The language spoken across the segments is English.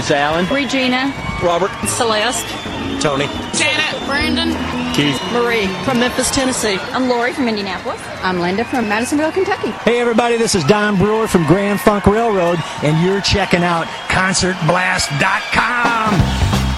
name's Alan. Regina. Robert. Celeste. Tony. Janet. Brandon. Keith. Marie from Memphis, Tennessee. I'm Lori from Indianapolis. I'm Linda from Madisonville, Kentucky. Hey everybody, this is Don Brewer from Grand Funk Railroad, and you're checking out ConcertBlast.com.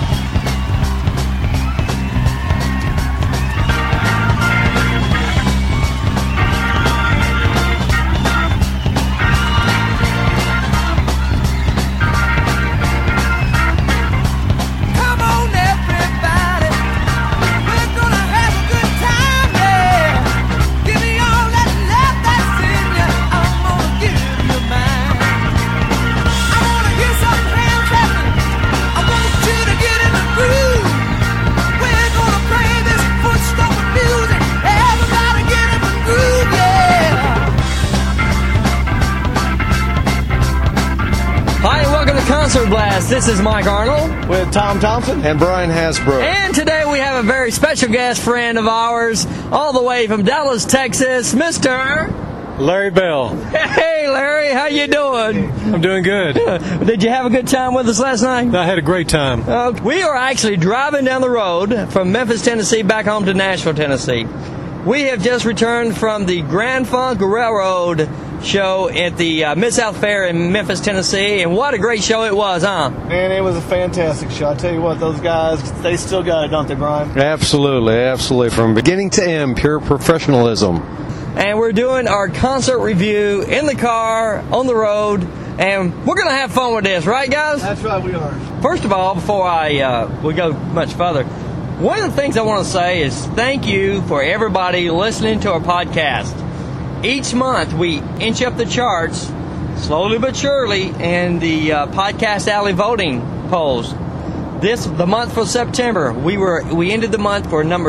Concert Blast. This is Mike Arnold with Tom Thompson and Brian Hasbro. And today we have a very special guest friend of ours, all the way from Dallas, Texas, Mr. Larry Bell. Hey, Larry, how you doing? I'm doing good. Did you have a good time with us last night? I had a great time. We are actually driving down the road from Memphis, Tennessee, back home to Nashville, Tennessee. We have just returned from the Grand Funk Railroad show at the Mid-South Fair in Memphis, Tennessee, and what a great show it was, huh? Man, it was a fantastic show. I tell you what, those guys, they still got it, don't they, Brian? Absolutely. From beginning to end, pure professionalism. And we're doing our concert review in the car, on the road, and we're going to have fun with this, right, guys? That's right, we are. First of all, before we go much further, one of the things I want to say is thank you for everybody listening to our podcast. Each month we inch up the charts, slowly but surely, in the Podcast Alley voting polls. The month for September, we ended the month for number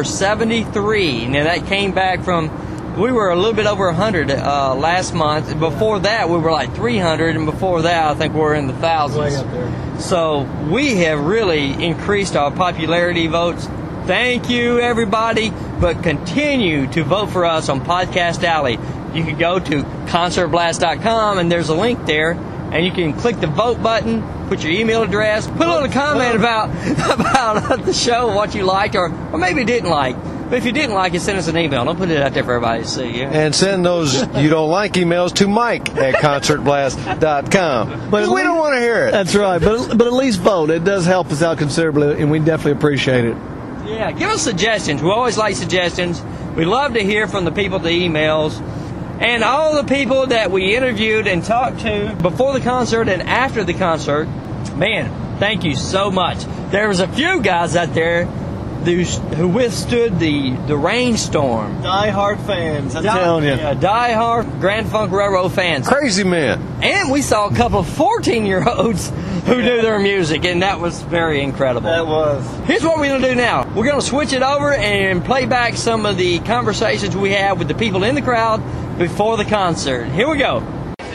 73. Now that came back from, we were a little bit over 100 last month. Before that, we were like 300, and before that, I think we're in the thousands. Way up there. So we have really increased our popularity votes. Thank you, everybody, but continue to vote for us on Podcast Alley. You can go to ConcertBlast.com, and there's a link there, and you can click the vote button, put your email address, put a little comment about the show, what you liked, or maybe didn't like. But if you didn't like it, send us an email. Don't put it out there for everybody to see. Yeah? And send those you don't like emails to Mike at ConcertBlast.com. But we don't want to hear it. That's right, but at least vote. It does help us out considerably, and we definitely appreciate it. Yeah, give us suggestions. We always like suggestions. We love to hear from the people, the emails. And all the people that we interviewed and talked to before the concert and after the concert, man, thank you so much. There was a few guys out there who withstood the rainstorm. Die-hard fans, I'm telling you. Yeah, die-hard Grand Funk Railroad fans. Crazy men. And we saw a couple of 14-year-olds who knew their music, and that was very incredible. That was. Here's what we're going to do now. We're going to switch it over and play back some of the conversations we had with the people in the crowd before the concert. Here we go.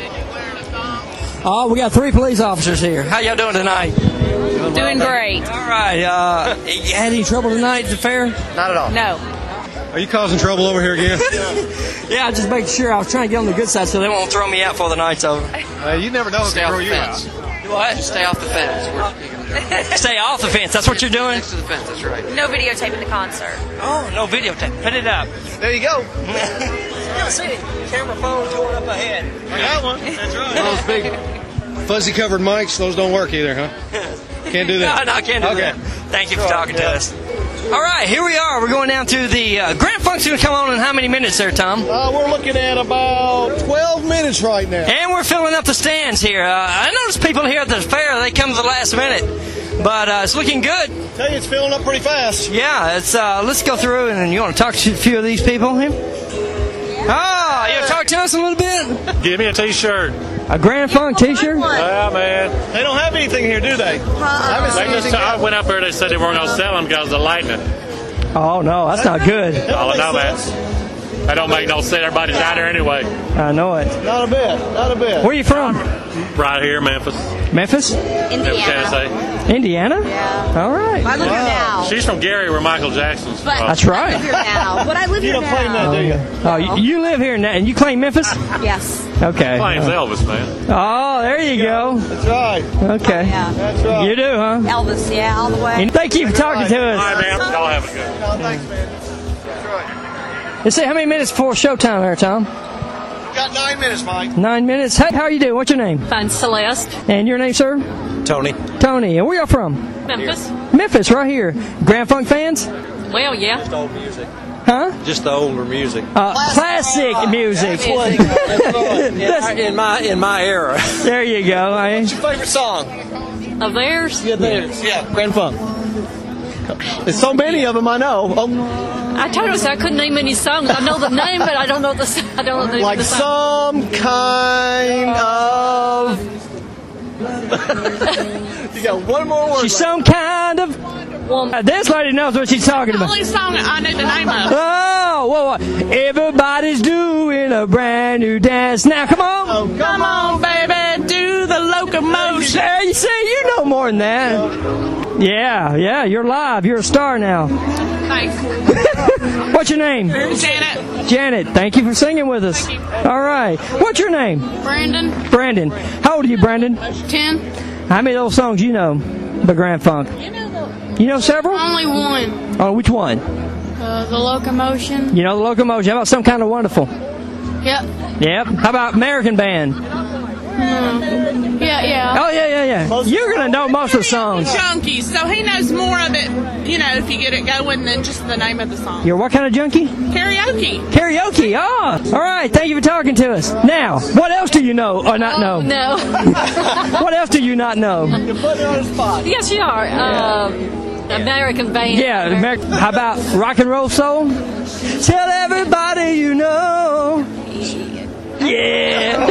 Oh, we got 3 police officers here. How y'all doing tonight? Doing great. All right. You had any trouble tonight at the fair? Not at all. No. Are you causing trouble over here again? Yeah, just making sure. I was trying to get on the good side so they won't throw me out before the night's over. You never know who can throw you out. What? Just stay off the fence. Stay off the fence. That's what you're doing? Next to the fence, that's right. No videotaping the concert. Oh, no videotape. Put it up. There you go. You'll see it. Camera phone going up ahead. I got one. That's right. Those big fuzzy covered mics, those don't work either, huh? Can't do that. No, I can't do that. Thank you for talking to us. All right, here we are. We're going down to the Grand Funk's going to come on in how many minutes there, Tom? We're looking at about 12 minutes right now. And we're filling up the stands here. I noticed people here at the fair, they come to the last minute. But it's looking good. I tell you, it's filling up pretty fast. Yeah, it's let's go through, and you want to talk to a few of these people here? Oh, you want to talk to us a little bit? Give me a T-shirt. A Grand Funk T-shirt? Yeah, man. They don't have anything here, do they? I went up there, they said they weren't going to sell them because of the lightning. Oh, no, that's not good. Oh, no, man. That don't make no sense. Everybody's out there anyway. I know it. Not a bit. Not a bit. Where are you from? Right here, Memphis. Memphis? Indiana. Indiana? Yeah. All right. I live here now. She's from Gary, where Michael Jackson's from. That's right. I live here now. But I live here now. You don't claim that, do you? Oh, you live here now, and you claim Memphis? Yes. Okay. Claims Elvis, man. Oh, there you go. That's right. Okay. Yeah. That's right. You do, huh? Elvis, yeah, all the way. And thank you for talking to All us. right, man. Y'all have a good one. Oh, thanks, man. That's right. Let's see, how many minutes before showtime there, Tom? Got 9 minutes, Mike. 9 minutes. Hey, how are you doing? What's your name? Fine, Celeste. And your name, sir? Tony. Tony. And where y'all from? Memphis. Memphis, right here. Grand Funk fans? Well, yeah. Just old music. Huh? Just the older music. Classic music. In my era. There you go. What's your favorite song? Of theirs? Yeah, theirs. Yeah, Grand Funk. There's so many of them I know. I told us I couldn't name any songs. I know the name, but I don't know the name Like of the song. some kind of. You got one more word. She's some kind of... Woman. This lady knows what she's talking about. Only song I know the name of. Oh, whoa. Everybody's doing a brand new dance. Now, come on. Oh, come on, baby, do the locomotion. There, you see, you know more than that. Yeah, you're live. You're a star now. Thanks. What's your name? Janet. Janet, thank you for singing with us. All right. What's your name? Brandon. Brandon. How old are you, Brandon? 10. How many of those songs you know? The Grand Funk. You know several? Only one. Oh, which one? The locomotion. You know the Locomotion. How about Some Kind of Wonderful? Yep. Yep. How about American Band? Yeah. Oh, yeah. You're going to know most of the songs. Junkie, so he knows more of it, if you get it going than just the name of the song. You're what kind of junkie? Karaoke. Karaoke. Oh, all right. Thank you for talking to us. Now, what else do you know or not know? No. What else do you not know? You're putting her on the spot. Yes, you are. American Band. Yeah. How about Rock and Roll Soul? Tell everybody you know. Yeah.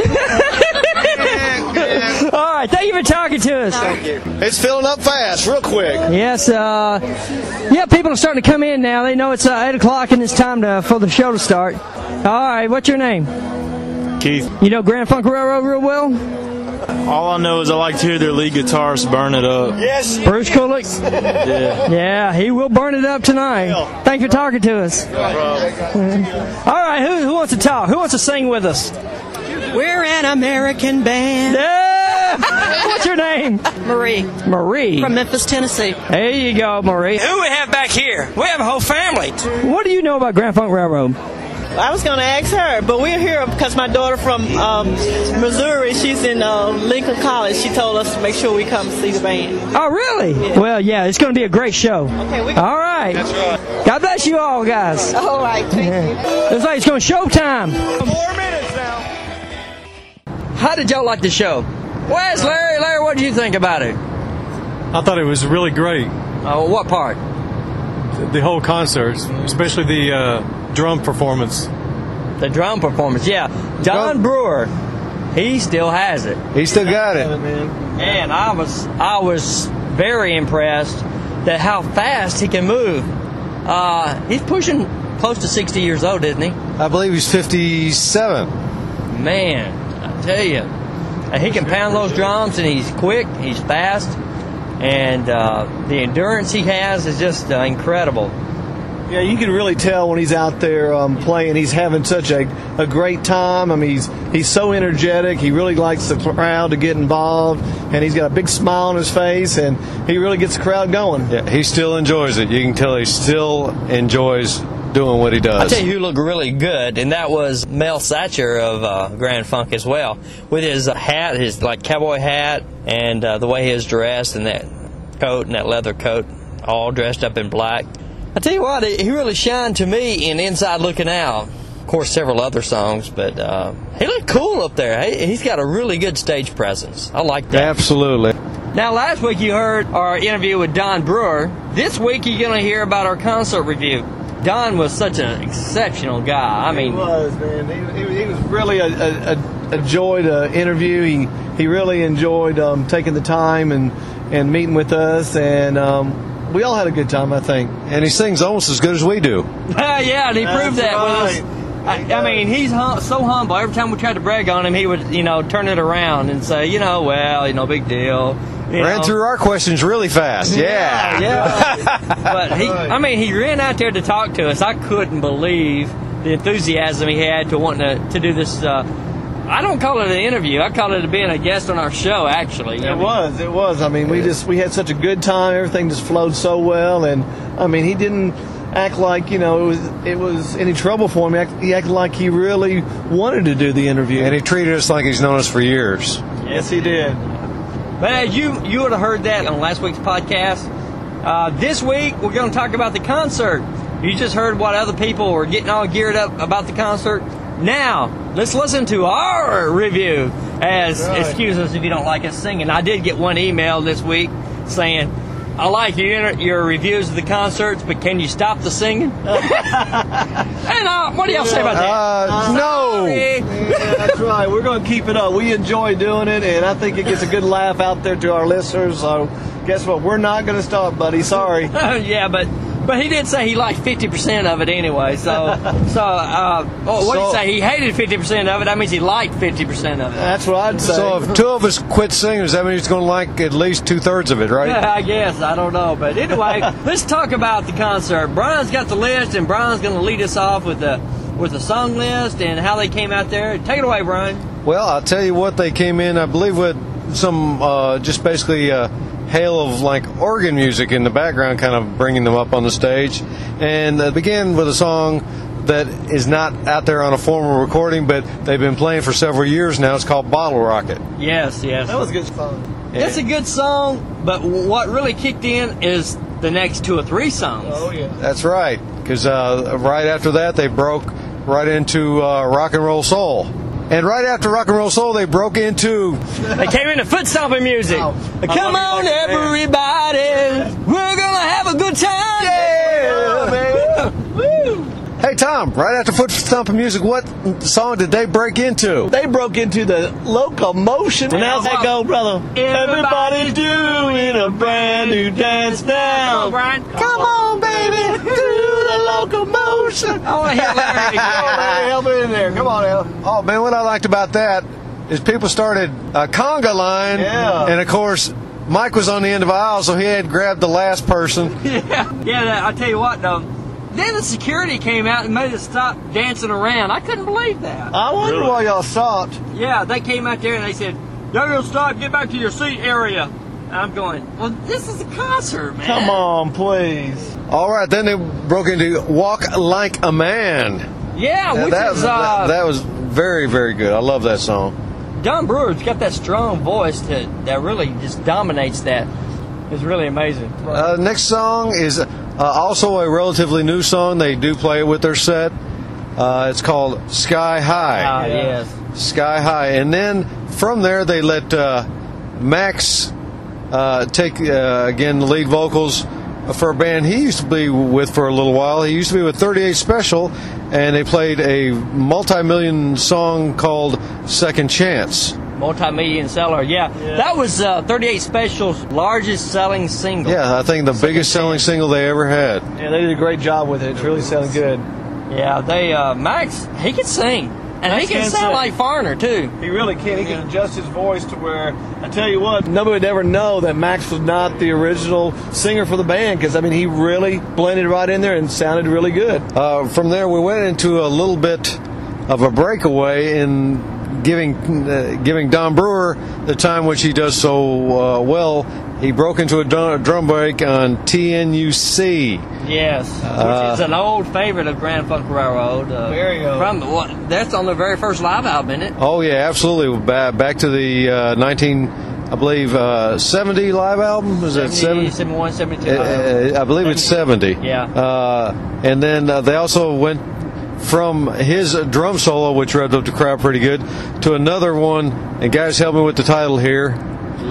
All right. Thank you for talking to us. Thank you. It's filling up fast, real quick. Yes. People are starting to come in now. They know it's 8 o'clock and it's time for the show to start. All right. What's your name? Keith. You know Grand Funk Railroad real well? All I know is I like to hear their lead guitarist burn it up. Yes. Bruce Kulick? Yeah. Yeah, he will burn it up tonight. Thank you for talking to us. All right, who wants to talk? Who wants to sing with us? We're an American band. Yeah! What's your name? Marie. Marie. From Memphis, Tennessee. There you go, Marie. Who we have back here? We have a whole family. What do you know about Grand Funk Railroad? I was going to ask her, but we're here because my daughter from Missouri, she's in Lincoln College. She told us to make sure we come see the band. Oh, really? Yeah. Well, yeah, it's going to be a great show. Okay, all right. That's right. God bless you all, guys. All right, thank you. Looks like it's going to showtime. 4 minutes now. How did y'all like the show? Where's Larry? Larry, what did you think about it? I thought it was really great. What part? The whole concert, especially the drum performance. The drum performance, yeah. Don Brewer, he still has it. He still got it. And I was very impressed that how fast he can move. He's pushing close to 60 years old, isn't he? I believe he's 57. Man, I tell you, he can pound those drums, and he's quick, he's fast, and the endurance he has is just incredible. Yeah, you can really tell when he's out there playing. He's having such a great time. I mean, he's so energetic. He really likes the crowd to get involved, and he's got a big smile on his face, and he really gets the crowd going. Yeah, he still enjoys it. You can tell he still enjoys doing what he does. I'll tell you who looked really good, and that was Mel Satcher of Grand Funk as well, with his hat, his cowboy hat, and the way he was dressed, and that coat and that leather coat, all dressed up in black. I tell you what, he really shined to me in Inside Looking Out. Of course, several other songs, but he looked cool up there. He's got a really good stage presence. I like that. Absolutely. Now, last week you heard our interview with Don Brewer. This week you're going to hear about our concert review. Don was such an exceptional guy. I mean, he was, man. He was really a joy to interview. He really enjoyed taking the time and meeting with us, and we all had a good time, I think. And he sings almost as good as we do. Yeah, and he proved that right. with us. I mean, he's so humble. Every time we tried to brag on him, he would, turn it around and say, big deal. Ran through our questions really fast. Yeah. But he ran out there to talk to us. I couldn't believe the enthusiasm he had to wanting to do this I don't call it an interview. I call it being a guest on our show, actually. It was. I mean, we had such a good time. Everything just flowed so well. And, I mean, he didn't act like, it was any trouble for him. He acted like he really wanted to do the interview. And he treated us like he's known us for years. Yes, he did. But as you would have heard that on last week's podcast. This week, we're going to talk about the concert. You just heard what other people were getting all geared up about the concert. Now, let's listen to our review. Excuse us if you don't like us singing. I did get one email this week saying, I like your reviews of the concerts, but can you stop the singing? And what do y'all say about that? No. Yeah, that's right. We're going to keep it up. We enjoy doing it, and I think it gets a good laugh out there to our listeners. So, guess what? We're not going to stop, buddy. Sorry. Yeah, but he did say he liked 50% of it anyway. What did he say? He hated 50% of it. That means he liked 50% of it. That's what I'd say. So if two of us quit singing, does that mean he's going to like at least 2/3 of it, right? I guess. I don't know. But anyway, let's talk about the concert. Brian's got the list, and Brian's going to lead us off with the song list and how they came out there. Take it away, Brian. Well, I'll tell you what, they came in, I believe, with some just basically hail of like organ music in the background, kind of bringing them up on the stage. And they began with a song that is not out there on a formal recording, but they've been playing for several years now. It's called Bottle Rocket. Yes. That was a good song. It's a good song, but what really kicked in is the next 2 or 3 songs. Oh, yeah. That's right, because right after that, they broke right into rock and roll soul. And right after rock and roll soul, they broke into... They came into foot stomping music. Come on, everybody. We're going to have a good time. Yeah, man. Woo. Hey, Tom, right after foot stomping music, what song did they break into? They broke into the Locomotion. And how's that go, brother? Everybody's doing a brand new dance now. Come on, Brian. Come on, baby. Do the Locomotion. Oh, Larry. Help me in there. Come on, Al. Oh, man, what I liked about that is people started a conga line. Yeah. And, of course, Mike was on the end of the aisle, so he had grabbed the last person. Yeah, I tell you what, though. Then the security came out and made us stop dancing around. I couldn't believe that. I wonder why y'all stopped. Yeah, they came out there and they said, y'all gonna stop, get back to your seat area. And I'm going, well, this is a concert, man. Come on, please. All right, then they broke into Walk Like a Man. Yeah, which is... that was very, very good. I love that song. Don Brewer's got that strong voice that really just dominates that. It's really amazing. Next song is also a relatively new song. They do play it with their set. It's called Sky High. Yes. Sky High. And then from there, they let Max take, again, the lead vocals for a band he used to be with for a little while. He used to be with 38 Special, and they played a multi-million song called Second Chance. Multi-million seller, yeah. That was 38 Special's largest selling single. Yeah, I think the biggest selling single they ever had. Yeah, they did a great job with it. It's really sounding good. Yeah, Max, he can sing. And he can sound like Foreigner, too. He really can. He can adjust his voice to where, I tell you what, nobody would ever know that Max was not the original singer for the band, because, I mean, he really blended right in there and sounded really good. From there, we went into a little bit of a breakaway in giving Don Brewer the time which he does so well. He broke into a drum break on TNUC. Yes, which is an old favorite of Grand Funk Railroad. Very old. That's on their very first live album, isn't it? Oh yeah, absolutely. Back to the 70 live album. Was that 70? 71, 72. I believe it's 70. Yeah. And then they also went from his drum solo, which revved up the crowd pretty good, to another one. And guys, help me with the title here.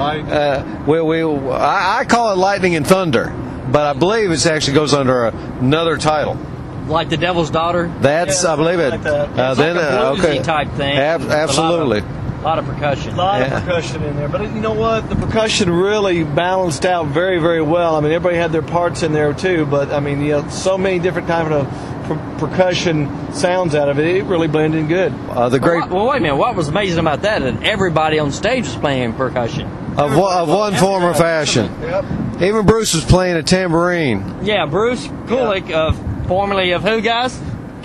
I call it Lightning and Thunder, but I believe it actually goes under another title. Like The Devil's Daughter? That's, I believe it. Like it's like a bluesy type thing. Absolutely. A lot of percussion. A lot of percussion in there. But you know what? The percussion really balanced out very, very well. I mean, everybody had their parts in there too, but I mean, so many different kinds of percussion sounds out of it. It really blended in good. Well, wait a minute. What was amazing about that? That everybody on stage was playing percussion. Of one form or fashion. Yep. Even Bruce was playing a tambourine. Yeah, Bruce Kulick, formerly of who, guys?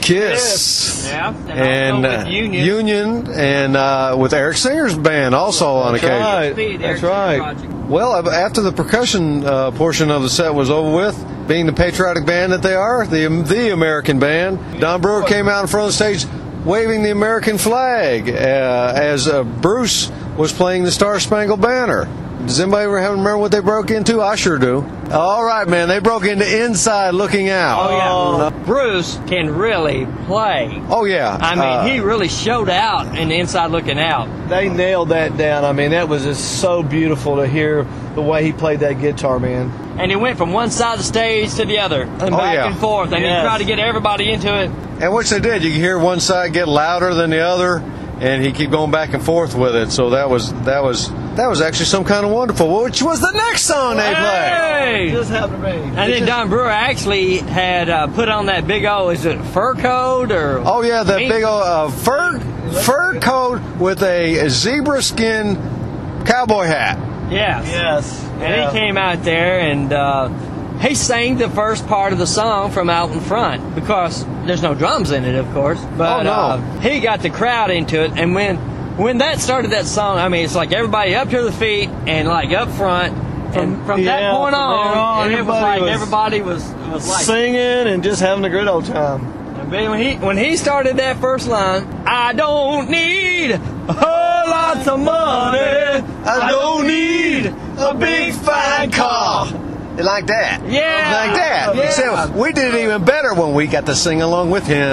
Kiss. Yeah. And also with Union. and with Eric Singer's band also on occasion. Right. That's right. Well, after the percussion portion of the set was over with, being the patriotic band that they are, the American band, Don Brewer came out in front of the stage waving the American flag as Bruce was playing the Star Spangled Banner. Does anybody ever remember what they broke into? I sure do. All right, man. They broke into Inside Looking Out. Oh, yeah. Bruce can really play. Oh, yeah. I mean, he really showed out in the Inside Looking Out. They nailed that down. I mean, that was just so beautiful to hear the way he played that guitar, man. And he went from one side of the stage to the other, and back and forth, and he tried to get everybody into it. And which they did. You could hear one side get louder than the other, and he kept going back and forth with it. So that was actually some kind of wonderful. Which was the next song they played? Just happened to me. And then Don Brewer actually had put on that big old, is it fur coat or? Oh yeah, that big old fur coat with a zebra skin cowboy hat. Yes. And he came out there and he sang the first part of the song from out in front because there's no drums in it, of course. But he got the crowd into it, and when that started, that song, I mean, it's like everybody up to the feet and like up front, and from that point on, it was like everybody was like singing and just having a good old time. And when he started that first line, I don't need a whole lot of money, I don't need a big fine car. Like that. Yeah. Like that. Yeah. So we did it even better when we got to sing along with him.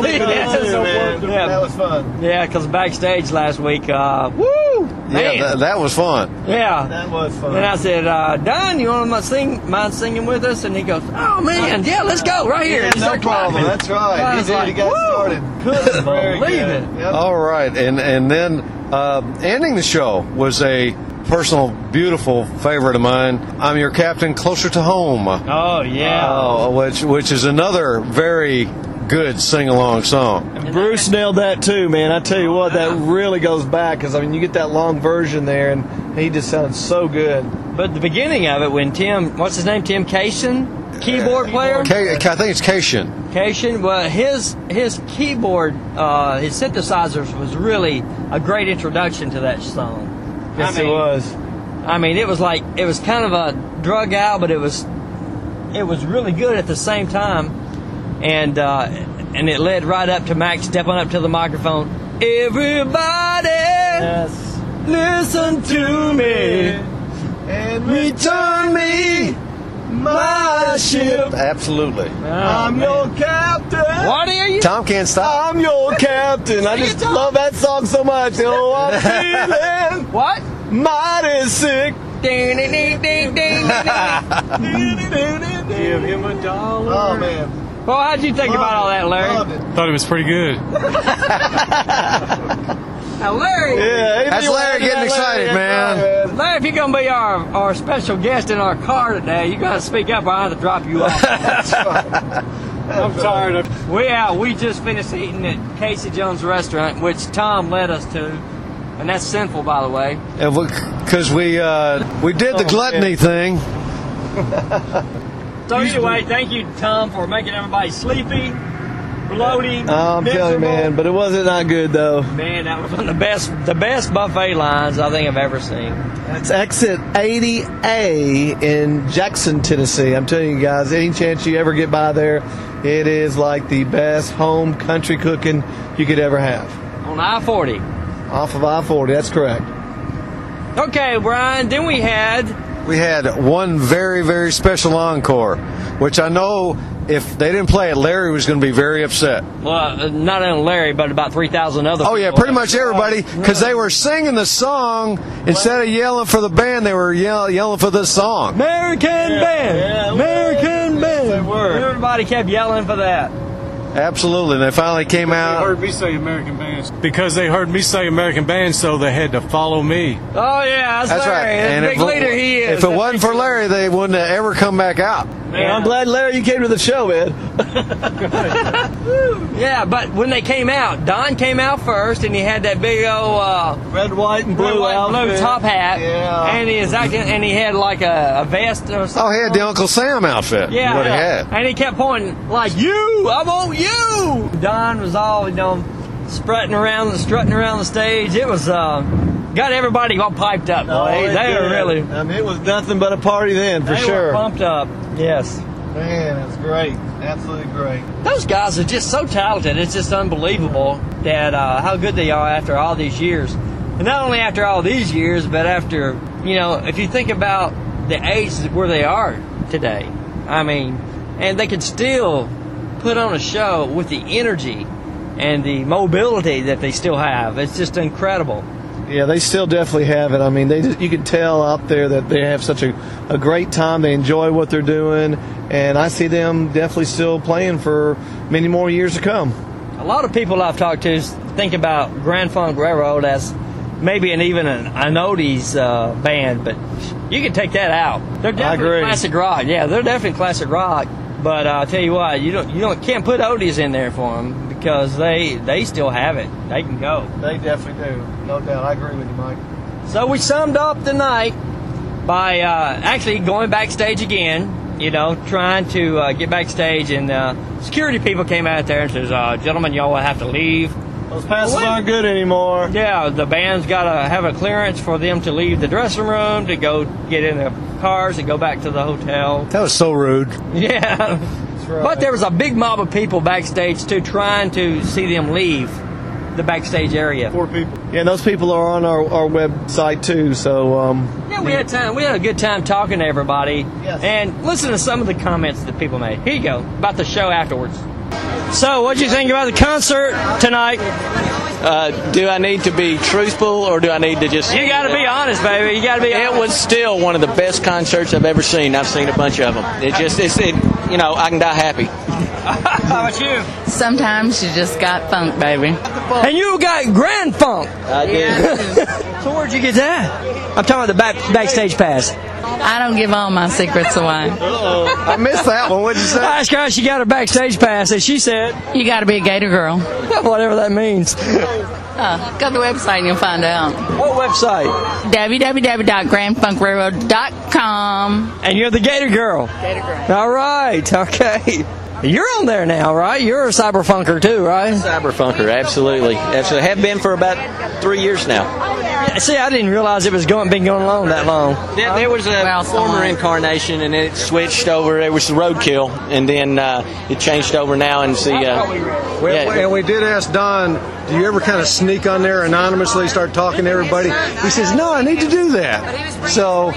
That was fun. Yeah, because backstage last week, woo! Man. Yeah, that was fun. Yeah. That was fun. And I said, Don, you want to mind singing with us? And he goes, oh, man, yeah, let's go right here. Yeah, no problem. That's right. He got started. Couldn't believe it. Yep. All right. And then ending the show was a personal, beautiful favorite of mine. I'm Your Captain, Closer to Home. Oh, yeah. Which is another very good sing-along song. And Bruce nailed that too, man. I tell you what, that really goes back, because I mean, you get that long version there, and he just sounded so good. But the beginning of it, when Tim, what's his name, Tim Cation, keyboard player? I think it's Cation. Cation, well, his keyboard, his synthesizers was really a great introduction to that song. Yes, it was. I mean, it was kind of a drug out, but it was really good at the same time, and it led right up to Max stepping up to the microphone. Everybody, listen to me and return me my ship. Absolutely. I'm your captain. What are you? Tom can't stop. I'm your captain. I just love that song so much. Oh, I'm feeling what? Mighty sick. Ding, ding, ding, ding, ding. Give him $1. Oh man. Well, how'd you think about all that, Larry? Thought it was pretty good. Now, Larry. Yeah, that's Larry getting excited, man. Larry, if you're going to be our special guest in our car today, you got to speak up or I have to drop you off. That's right. I'm tired. We just finished eating at Casey Jones Restaurant, which Tom led us to, and that's sinful, by the way. Because we did the gluttony thing. So anyway, thank you, Tom, for making everybody sleepy, bloating. I'm telling you, man, but it wasn't not good though. Man, that was one of the best buffet lines I think I've ever seen. It's exit 80A in Jackson, Tennessee. I'm telling you guys, any chance you ever get by there, it is like the best home country cooking you could ever have. On I-40. Off of I-40, that's correct. Okay, Brian, then we had one very, very special encore, which I know if they didn't play it, Larry was going to be very upset. Well, not only Larry, but about 3,000 other people. Oh, yeah, pretty much everybody, because they were singing the song. Instead of yelling for the band, they were yelling for this song. American Band! Yeah, American Band! They were. Everybody kept yelling for that. Absolutely, and they finally came out. They heard me say American Band. Because they heard me say American Band, so they had to follow me. Oh, yeah, that's Larry. Right. And big leader he is. If it wasn't for Larry, they wouldn't have ever come back out. Man, I'm glad, Larry, you came to the show, man. Yeah, but when they came out, Don came out first, and he had that big old red, white, and blue outfit. Top hat. Yeah. And he had like a vest or something. Oh, he had the Uncle Sam outfit. Yeah. What he had. And he kept pointing like, "You, I want you." Don was all, strutting around the stage. It was got everybody all piped up. Oh, They were really. I mean, it was nothing but a party then, for They sure. were pumped up. Yes. Man, it's great. Absolutely great. Those guys are just so talented. It's just unbelievable that how good they are after all these years. And not only after all these years, but after, if you think about the age where they are today. I mean, and they can still put on a show with the energy and the mobility that they still have. It's just incredible. Yeah, they still definitely have it. I mean, you can tell out there that they have such a great time. They enjoy what they're doing, and I see them definitely still playing for many more years to come. A lot of people I've talked to think about Grand Funk Railroad as maybe even an oldies band, but you can take that out. They're definitely classic rock. Yeah, they're definitely classic rock. But I'll tell you what, you can't put oldies in there for them because they still have it. They can go. They definitely do, no doubt. I agree with you, Mike. So we summed up the night by actually going backstage again. Trying to get backstage, and security people came out there and says, "Gentlemen, y'all will have to leave. Those passes aren't good anymore." Yeah, the band's got to have a clearance for them to leave the dressing room, to go get in the cars and go back to the hotel. That was so rude. Yeah. That's right. But there was a big mob of people backstage, too, trying to see them leave the backstage area. Poor people. Yeah, and those people are on our website, too, so... yeah, we had time. We had a good time talking to everybody. Yes. And listen to some of the comments that people made. Here you go, about the show afterwards. So, what'd you think about the concert tonight? Do I need to be truthful, or do I need to just... You got to be honest, baby. You got to be honest. It was still one of the best concerts I've ever seen. I've seen a bunch of them. I can die happy. How about you? Sometimes you just got funk, baby. And you got Grand Funk. I did. So where'd you get that? I'm talking about the backstage pass. I don't give all my secrets away. I missed that one. What'd you say? I asked her how she got her backstage pass, and she said... You got to be a Gator girl. Whatever that means. Go to the website and you'll find out. What website? www.grandfunkrailroad.com. And you're the Gator girl. Gator girl. All right. Okay. You're on there now, right? You're a cyberfunker too, right? Cyberfunker, absolutely. Absolutely. Have been for about 3 years now. See, I didn't realize it was been going along that long. There was a former incarnation, and then it switched over. It was the Roadkill, and then it changed over now. And And we did ask Don, do you ever kind of sneak on there anonymously, start talking to everybody? He says, no, I need to do that. So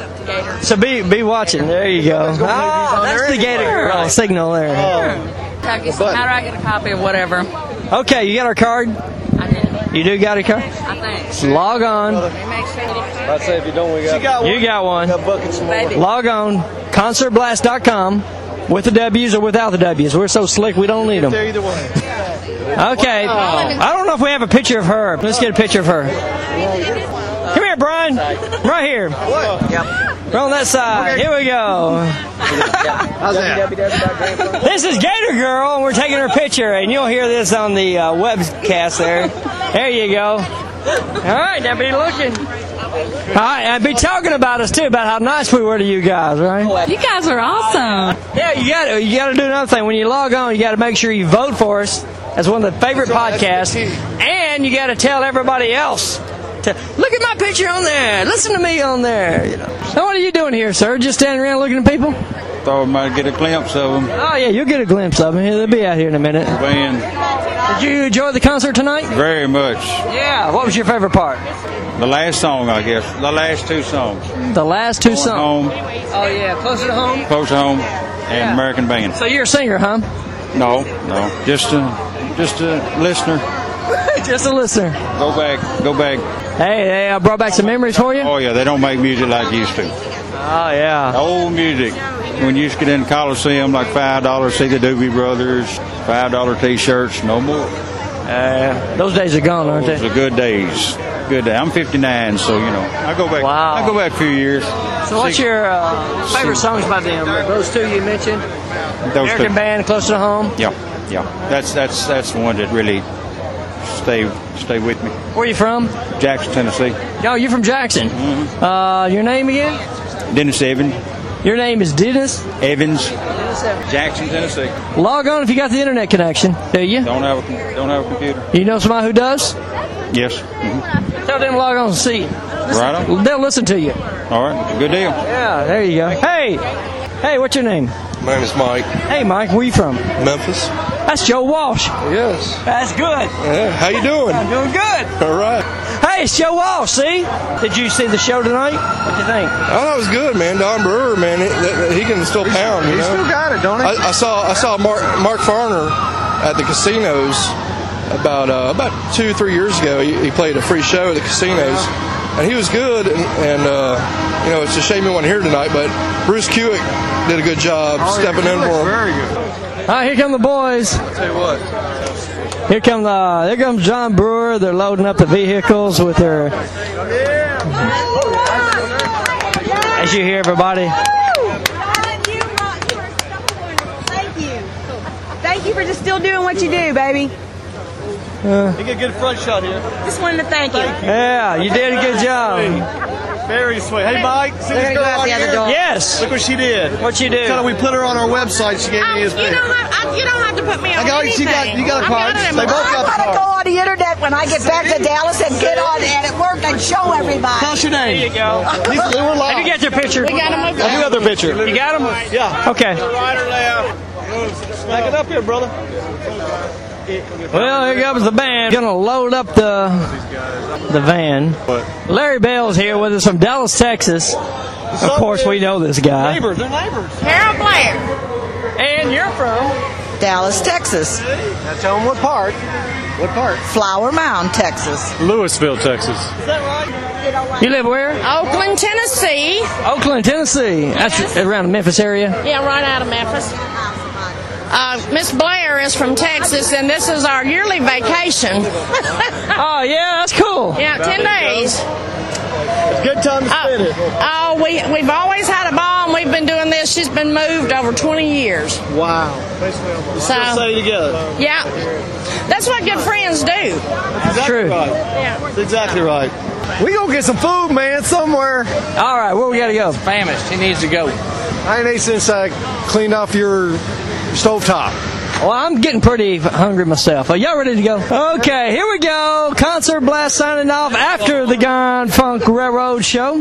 be watching. There you go. That's the Gator girl signal there. How do I get a copy of whatever? Okay, you got our card? I did. You do got a card? I think. Log on. I'd say if you don't, we got You got one. Got buckets more. Log on. Concertblast.com with the W's or without the W's. We're so slick we don't need them. Either way. Okay. I don't know if we have a picture of her. Let's get a picture of her. Come here, Brian. Right here. Yep. We're on that side. Here we go. how's that? This is Gator Girl, and we're taking her picture, and you'll hear this on the webcast there. There you go. All right, now be looking. All right, and be talking about us, too, about how nice we were to you guys, right? You guys are awesome. Yeah, you got to do another thing. When you log on, you got to make sure you vote for us as one of the favorite podcasts, and you got to tell everybody else. Look at my picture on there. Listen to me on there. So what are you doing here, sir? Just standing around looking at people? Thought we might get a glimpse of them. Oh, yeah, you'll get a glimpse of them. They'll be out here in a minute. Did you enjoy the concert tonight? Very much. Yeah. What was your favorite part? The last song, I guess. The last two songs. The last two songs. Home. Oh, yeah. Closer to Home? Closer to Home and American Band. So you're a singer, huh? No. Just a listener. Just a listener. Go back. Hey, I brought back some memories for you? Oh, yeah, they don't make music like they used to. Oh, yeah. Old music. When you used to get in the Coliseum, like $5, see the Doobie Brothers, $5 T-shirts, no more. Those days are gone, aren't they? Those are good days. Good day. I'm 59, so, I go back. Wow. I go back a few years. So what's your favorite songs by them? Those two you mentioned? Those American two. Band, Closer to Home? Yeah. That's one that really stay with me. Where are you from? Jackson, Tennessee. Oh, you're from Jackson. Mm-hmm. Your name again? Dennis Evans. Your name is Dennis? Evans. Jackson, Tennessee. Log on if you got the internet connection, do you? Don't have a computer. You know somebody who does? Yes. Mm-hmm. Tell them to log on and see. Right on. They'll listen to you. All right. Good deal. Yeah, there you go. Hey, what's your name? My name is Mike. Hey, Mike, where you from? Memphis. That's Joe Walsh. Yes. That's good. Yeah. How you doing? I'm doing good. All right. Hey, it's Joe Walsh, see? Did you see the show tonight? What'd you think? I thought it was good, man. Don Brewer, man, he can still pound. He still got it, don't he? I saw Mark Farner at the casinos about 2-3 years ago. He played a free show at the casinos, and he was good. And it's a shame he wasn't here tonight, but Bruce Kuick did a good job stepping in for him. Very good. All right, here come the boys. I'll tell you what. Here comes John Brewer. They're loading up the vehicles with their. As you hear, everybody. Thank you for just still doing what you do, baby. You get a good front shot here. Just wanted to thank you. Yeah, you did a good job. Very sweet. Hey, Mike, see this girl out here? Yes. Look what she did. What she do? Tell her we put her on our website. She gave me his You don't have to put me on anything. You got a card. They both got the I want to card. go on the internet when I get back to Dallas and get on and at work and show everybody. Tell us your name. There you go. We're live. Have you got their picture? We got them. I do have their picture. You got them? Yeah. Okay. Right or left? Smack it up here, brother. Well, here comes the band. Gonna load up the van. Larry Bell's here with us from Dallas, Texas. Of course, we know this guy. They're neighbors. Carol Blair. And you're from? Dallas, Texas. Now tell them what part. What part? Flower Mound, Texas. Louisville, Texas. Is that right? You live where? Oakland, Tennessee. Oakland, Tennessee. That's around the Memphis area. Yeah, right out of Memphis. Miss Blair is from Texas, and this is our yearly vacation. Oh, yeah, that's cool. Yeah, 10 days. It's a good time to spend it. Oh, we've always had a ball, and we've been doing this. She's been moved over 20 years. Wow. So, stay together. Yeah. That's what good friends do. That's true. Right. Yeah. That's exactly right. We gonna get some food, man, somewhere. All right, where we gotta go? Famished. He needs to go. I ain't ate since I cleaned off your stovetop. Well, I'm getting pretty hungry myself. Are y'all ready to go? Okay, here we go. Concert Blast signing off after the Gone Funk Railroad show.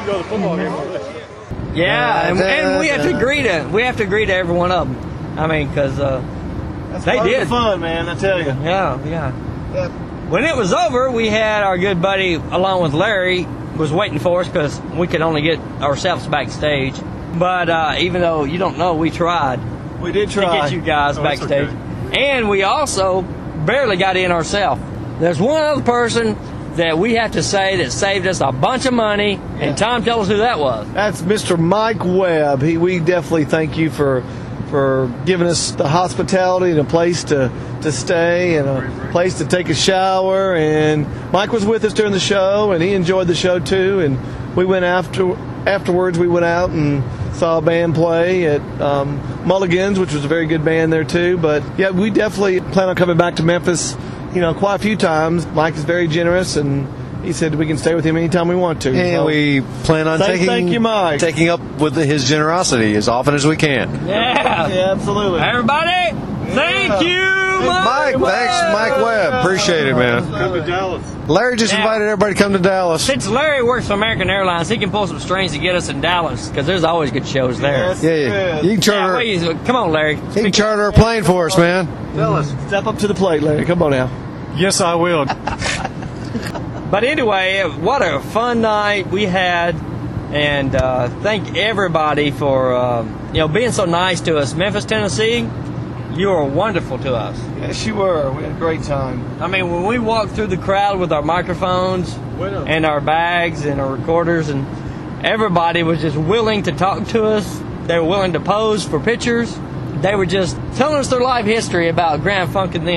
Yeah, and we have to agree to every one of them. I mean, because they did fun, man. I tell you. Yeah. When it was over, we had our good buddy, along with Larry, was waiting for us because we could only get ourselves backstage. But even though you don't know, we tried. We did try to get you guys backstage. Okay. And we also barely got in ourselves. There's one other person that we have to say that saved us a bunch of money, and Tom, tell us who that was. That's Mr. Mike Webb. We definitely thank you for giving us the hospitality and a place to stay and a place to take a shower. And Mike was with us during the show, and he enjoyed the show too. And we went afterwards. We went out and saw a band play at Mulligan's, which was a very good band there too. But yeah, we definitely plan on coming back to Memphis, quite a few times. Mike is very generous, and he said we can stay with him anytime we want to. And we plan on taking up with his generosity as often as we can. Yeah, absolutely. Everybody, thank you, Mike. Thanks, Mike Webb. Appreciate it, man. Come to Dallas. Larry just invited everybody to come to Dallas. Since Larry works for American Airlines, he can pull some strings to get us in Dallas because there's always good shows there. Yeah. You can charter. Come on, Larry. You can charter a plane for us, man. Tell us. Step up to the plate, Larry. Come on now. Yes, I will. But anyway, what a fun night we had, and thank everybody for being so nice to us. Memphis, Tennessee, you were wonderful to us. Yes, you were. We had a great time. I mean, when we walked through the crowd with our microphones and our bags and our recorders, and everybody was just willing to talk to us. They were willing to pose for pictures. They were just telling us their life history about Grand Funk and them.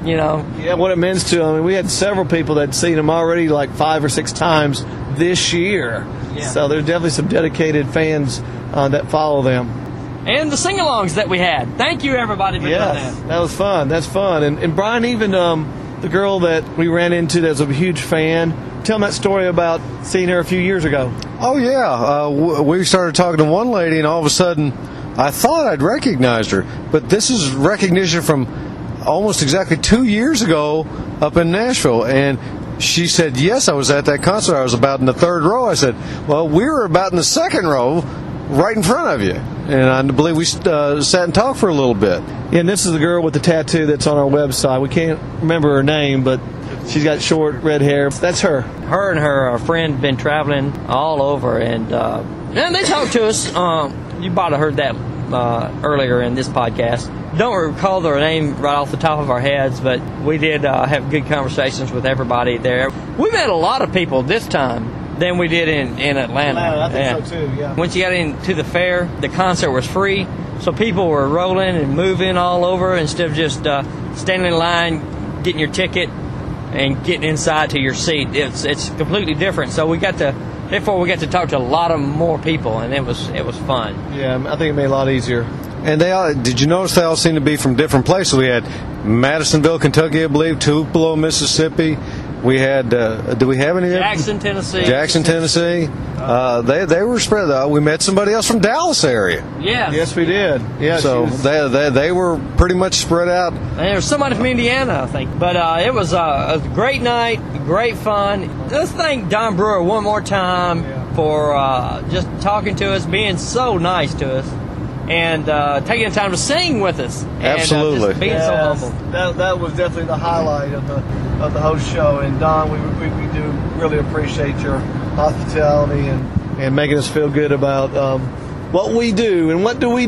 you know. Yeah, what it means to them. We had several people that had seen him already like 5 or 6 times this year. Yeah. So there's definitely some dedicated fans that follow them. And the sing-alongs that we had. Thank you, everybody, for doing that. That was fun. That's fun. And Brian, even the girl that we ran into that was a huge fan, tell them that story about seeing her a few years ago. Oh, yeah. We started talking to one lady, and all of a sudden, I thought I'd recognized her. But this is recognition from almost exactly 2 years ago up in Nashville. And she said, yes, I was at that concert. I was about in the 3rd row. I said, well, we were about in the 2nd row, right in front of you. And I believe we sat and talked for a little bit. Yeah, and this is the girl with the tattoo that's on our website. We can't remember her name, but she's got short red hair. That's her. Her and her friend been traveling all over, and they talked to us. You might have heard that earlier in this podcast. Don't recall their name right off the top of our heads, but we did have good conversations with everybody there. We met a lot of people this time than we did in Atlanta. I think so too, yeah. Once you got into the fair, the concert was free, so people were rolling and moving all over instead of just standing in line, getting your ticket, and getting inside to your seat. It's completely different. So we got to talk to a lot of more people, and it was fun. Yeah, I think it made it a lot easier. And did you notice they all seem to be from different places? We had Madisonville, Kentucky, I believe, Tupelo, Mississippi. We had, do we have any? Jackson, Tennessee. Jackson, Tennessee. They were spread out. We met somebody else from Dallas area. Yeah. Yes, we did. Yeah. So they were pretty much spread out. And there was somebody from Indiana, I think. But it was a great night, great fun. Let's thank Don Brewer one more time for just talking to us, being so nice to us, and taking the time to sing with us. Absolutely. And, just being so humble. That was definitely the highlight of the whole show. And Don, we do really appreciate your hospitality and making us feel good about what we do. And what do? We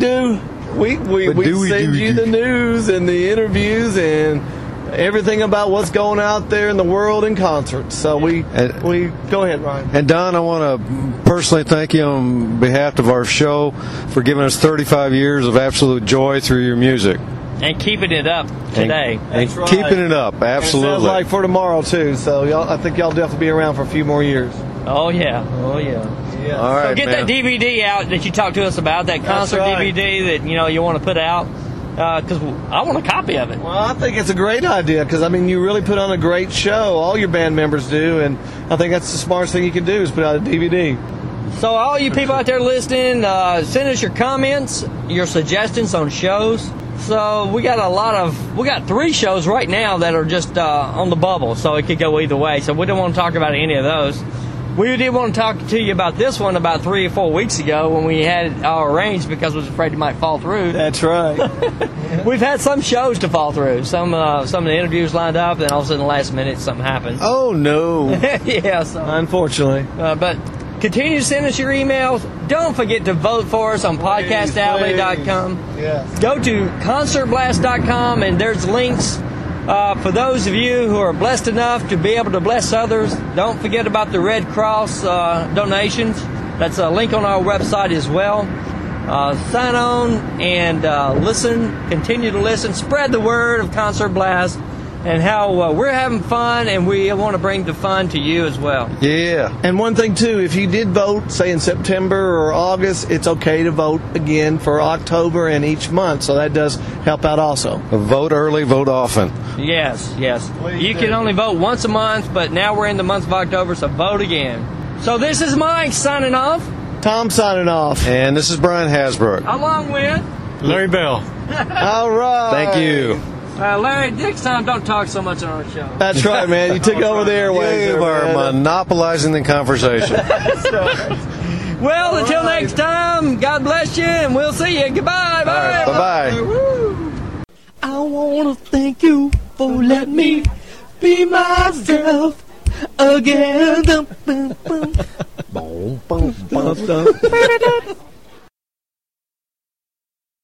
send you the news and the interviews and everything about what's going out there in the world in concerts. So we go ahead, Ryan. And Don, I want to personally thank you on behalf of our show for giving us 35 years of absolute joy through your music. And keeping it up today. And keeping it up, absolutely. And it sounds like for tomorrow, too. So I think y'all definitely be around for a few more years. Oh, yeah. Yeah. All right, so get man. that DVD out that you talked to us about, that concert DVD that you want to put out, because I want a copy of it. Well, I think it's a great idea because, you really put on a great show. All your band members do, and I think that's the smartest thing you can do is put out a DVD. So all you people out there listening, send us your comments, your suggestions on shows. So we got 3 shows right now that are just on the bubble, so it could go either way. So we don't want to talk about any of those. We did want to talk to you about this one about 3 or 4 weeks ago when we had it all arranged because I was afraid it might fall through. That's right. We've had some shows to fall through. Some of the interviews lined up, and all of a sudden, the last minute, something happened. Oh, no. Yeah. So, unfortunately. But continue to send us your emails. Don't forget to vote for us on podcastalley.com. Yes. Go to concertblast.com, and there's links for those of you who are blessed enough to be able to bless others. Don't forget about the Red Cross donations. That's a link on our website as well. Sign on and listen. Continue to listen. Spread the word of Concert Blast and how we're having fun, and we want to bring the fun to you as well. Yeah. And one thing, too, if you did vote, say in September or August, it's okay to vote again for October and each month, so that does help out also. Vote early, vote often. Yes. You can only vote once a month, but now we're in the month of October, so vote again. So this is Mike signing off. Tom signing off. And this is Brian Hasbrook. Along with Larry Bell. All right. Thank you. Larry, next time don't talk so much on our show. That's right, man. You took over the airwaves. You are monopolizing the conversation. Well, until next time, God bless you, and we'll see you. Goodbye. Bye. Bye-bye. I want to thank you for letting me be myself again. Boom, boom, boom, boom.